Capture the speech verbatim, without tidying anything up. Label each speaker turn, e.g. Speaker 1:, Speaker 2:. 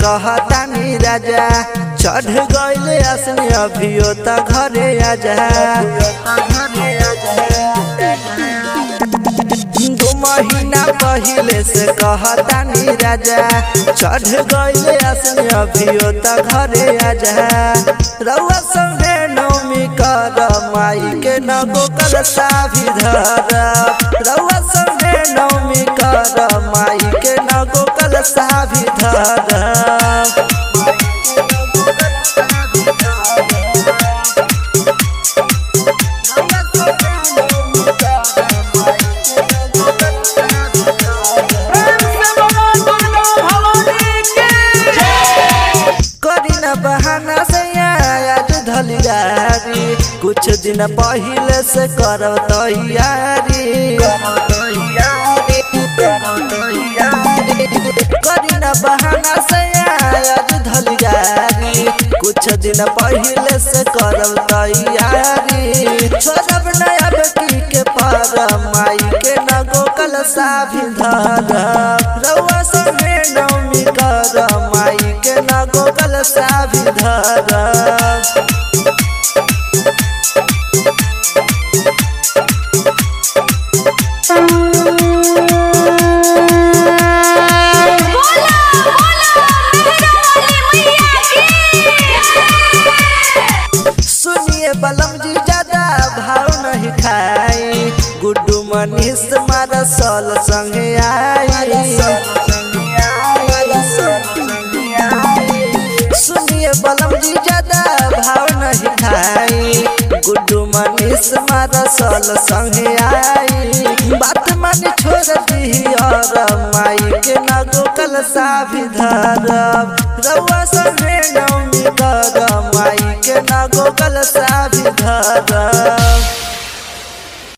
Speaker 1: कहतानी राजा चढ़ गइले असनी अभियो त घरे आजा दो महीना पहले से कहतानी राजा चढ़ गइले असनी अभियो त घरे आजा रउआ संगे नौमी कर माई के नगो कलसा भी धर रउआ संगे नौमी कर माई के नगो कलसा भी धर बहाना से आज धलियारी कुछ दिन पहले से करब तैयारी करी न बहाना से आज धलियारी कुछ दिन पहले से करब तैयारी छोड़ब नया बेटी के पर माई के नगो कलसा भी धर रउआ संगे नौमी कर माई के नगो कलसा भी धर बलम जी ज्यादा भाव नहीं खाई गुड्डू मनीष मारा सल संगे आई सुनिए बलम जी ज्यादा भाव नहीं खाई गुड्डू मनीष मारा सल संगे आई बात मानी छोड़ दी और माई के नगो कलसा भी धर रउआ संगे नौमी कर माई के नगो कलसा भी धर।